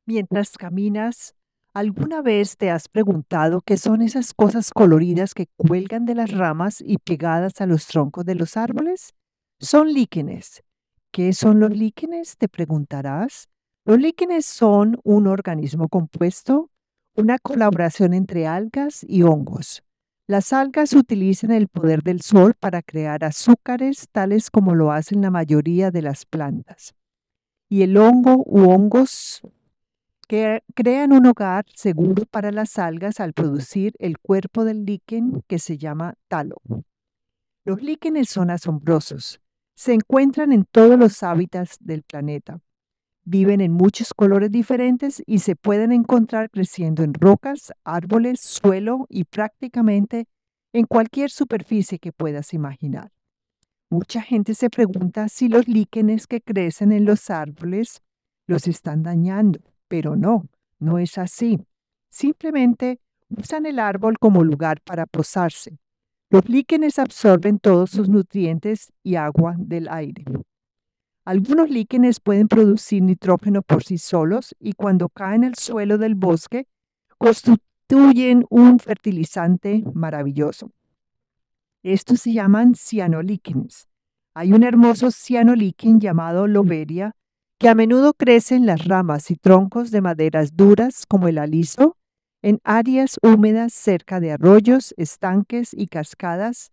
Mientras caminas, ¿alguna vez te has preguntado qué son esas cosas coloridas que cuelgan de las ramas y pegadas a los troncos de los árboles? Son líquenes. ¿Qué son los líquenes? Te preguntarás. Los líquenes son un organismo compuesto, una colaboración entre algas y hongos. Las algas utilizan el poder del sol para crear azúcares, tales como lo hacen la mayoría de las plantas. Y el hongo u hongos que crean un hogar seguro para las algas al producir el cuerpo del líquen que se llama talo. Los líquenes son asombrosos. Se encuentran en todos los hábitats del planeta. Viven en muchos colores diferentes y se pueden encontrar creciendo en rocas, árboles, suelo y prácticamente en cualquier superficie que puedas imaginar. Mucha gente se pregunta si los líquenes que crecen en los árboles los están dañando, pero no, no es así. Simplemente usan el árbol como lugar para posarse. Los líquenes absorben todos sus nutrientes y agua del aire. Algunos líquenes pueden producir nitrógeno por sí solos y cuando caen al suelo del bosque constituyen un fertilizante maravilloso. Estos se llaman cianolíquenes. Hay un hermoso cianolíquen llamado lobelia que a menudo crece en las ramas y troncos de maderas duras como el aliso, en áreas húmedas cerca de arroyos, estanques y cascadas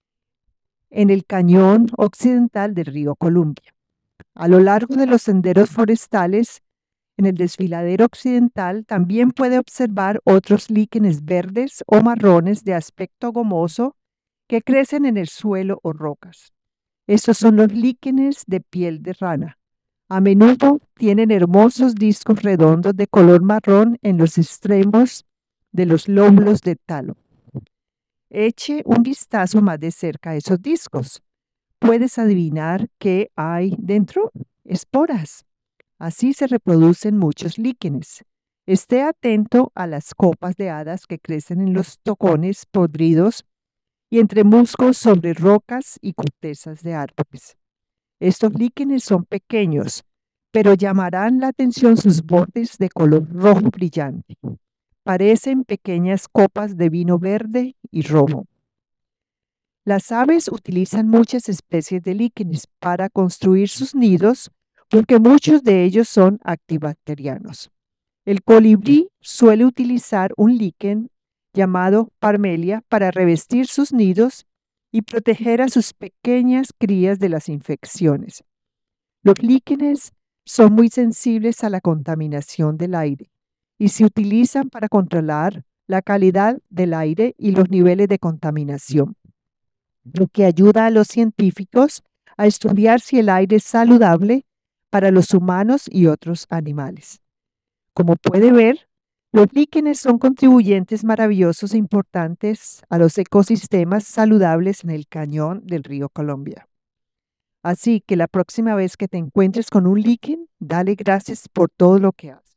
en el cañón occidental del río Columbia. A lo largo de los senderos forestales, en el desfiladero occidental, también puede observar otros líquenes verdes o marrones de aspecto gomoso que crecen en el suelo o rocas. Estos son los líquenes de piel de rana. A menudo tienen hermosos discos redondos de color marrón en los extremos de los lóbulos de talo. Eche un vistazo más de cerca a esos discos. ¿Puedes adivinar qué hay dentro? Esporas. Así se reproducen muchos líquenes. Esté atento a las copas de hadas que crecen en los tocones podridos y entre musgos sobre rocas y cortezas de árboles. Estos líquenes son pequeños, pero llamarán la atención sus bordes de color rojo brillante. Parecen pequeñas copas de vino verde y rojo. Las aves utilizan muchas especies de líquenes para construir sus nidos porque muchos de ellos son antibacterianos. El colibrí suele utilizar un líquen llamado parmelia para revestir sus nidos y proteger a sus pequeñas crías de las infecciones. Los líquenes son muy sensibles a la contaminación del aire y se utilizan para controlar la calidad del aire y los niveles de contaminación, lo que ayuda a los científicos a estudiar si el aire es saludable para los humanos y otros animales. Como puede ver, los líquenes son contribuyentes maravillosos e importantes a los ecosistemas saludables en el cañón del río Columbia. Así que la próxima vez que te encuentres con un líquen, dale gracias por todo lo que hace.